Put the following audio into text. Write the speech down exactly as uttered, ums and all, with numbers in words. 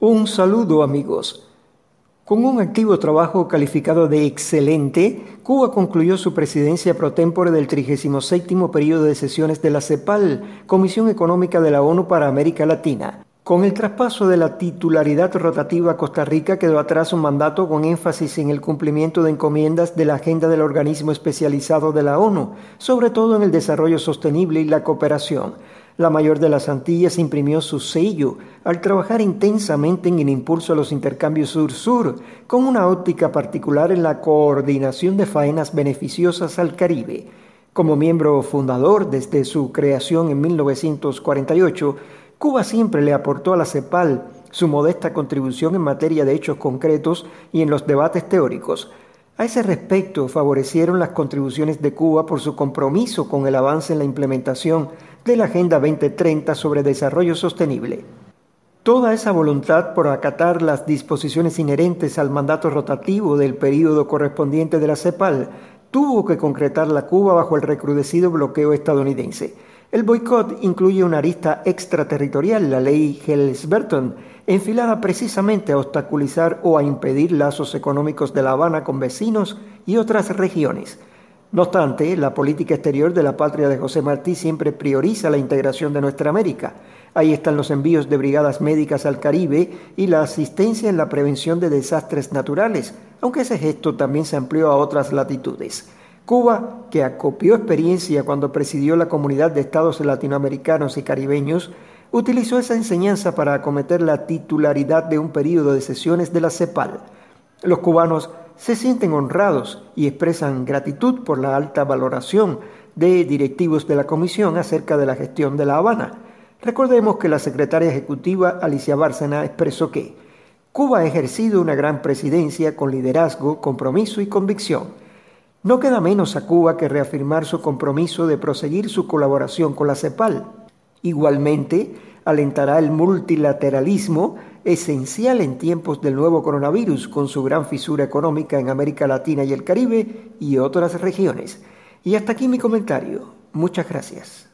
Un saludo, amigos. Con un activo trabajo calificado de excelente, Cuba concluyó su presidencia pro tempore del trigésimo séptimo periodo de sesiones de la CEPAL, Comisión Económica de la ONU para América Latina. Con el traspaso de la titularidad rotativa a Costa Rica quedó atrás un mandato con énfasis en el cumplimiento de encomiendas de la agenda del organismo especializado de la ONU, sobre todo en el desarrollo sostenible y la cooperación. La mayor de las Antillas imprimió su sello al trabajar intensamente en el impulso a los intercambios sur-sur, con una óptica particular en la coordinación de faenas beneficiosas al Caribe. Como miembro fundador desde su creación en mil novecientos cuarenta y ocho, Cuba siempre le aportó a la CEPAL su modesta contribución en materia de hechos concretos y en los debates teóricos. A ese respecto, favorecieron las contribuciones de Cuba por su compromiso con el avance en la implementación de la Agenda veinte treinta sobre desarrollo sostenible. Toda esa voluntad por acatar las disposiciones inherentes al mandato rotativo del período correspondiente de la CEPAL tuvo que concretarla Cuba bajo el recrudecido bloqueo estadounidense. El boicot incluye una arista extraterritorial, la ley Helms-Burton, enfilada precisamente a obstaculizar o a impedir lazos económicos de La Habana con vecinos y otras regiones. No obstante, la política exterior de la patria de José Martí siempre prioriza la integración de nuestra América. Ahí están los envíos de brigadas médicas al Caribe y la asistencia en la prevención de desastres naturales, aunque ese gesto también se amplió a otras latitudes. Cuba, que acopió experiencia cuando presidió la Comunidad de Estados Latinoamericanos y Caribeños, utilizó esa enseñanza para acometer la titularidad de un período de sesiones de la CEPAL. Los cubanos se sienten honrados y expresan gratitud por la alta valoración de directivos de la Comisión acerca de la gestión de La Habana. Recordemos que la secretaria ejecutiva Alicia Bárcena expresó que Cuba ha ejercido una gran presidencia con liderazgo, compromiso y convicción. No queda menos a Cuba que reafirmar su compromiso de proseguir su colaboración con la CEPAL. Igualmente, alentará el multilateralismo, esencial en tiempos del nuevo coronavirus, con su gran fisura económica en América Latina y el Caribe y otras regiones. Y hasta aquí mi comentario. Muchas gracias.